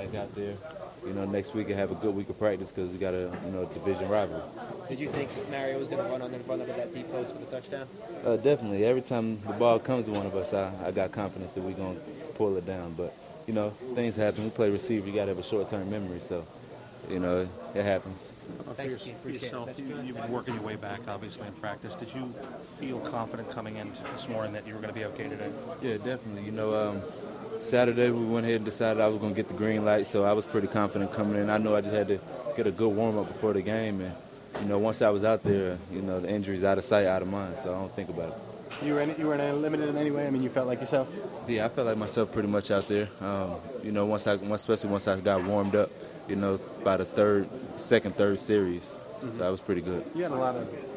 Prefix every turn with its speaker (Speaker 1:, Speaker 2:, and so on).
Speaker 1: back out there, next week and have a good week of practice because we got a, division rivalry.
Speaker 2: Did you think Mario was going to run under that deep post for the touchdown?
Speaker 1: Definitely. Every time the ball comes to one of us, I got confidence that we're going to pull it down. But, things happen. We play receiver. You got to have a short-term memory. So, it happens.
Speaker 2: Thanks, Keith. Appreciate
Speaker 3: yourself,
Speaker 2: it.
Speaker 3: you've been working your way back, obviously, in practice. Did you feel confident coming in this morning that you were going to be okay today?
Speaker 1: Yeah, definitely. Saturday we went ahead and decided I was going to get the green light, so I was pretty confident coming in. I know I just had to get a good warm-up before the game, and, once I was out there, the injury's out of sight, out of mind, so I don't think about it.
Speaker 4: You were limited in any way? I mean, you felt like yourself?
Speaker 1: Yeah, I felt like myself pretty much out there. Especially once I got warmed up, by the second, third series. So that was pretty good.
Speaker 4: You had a lot of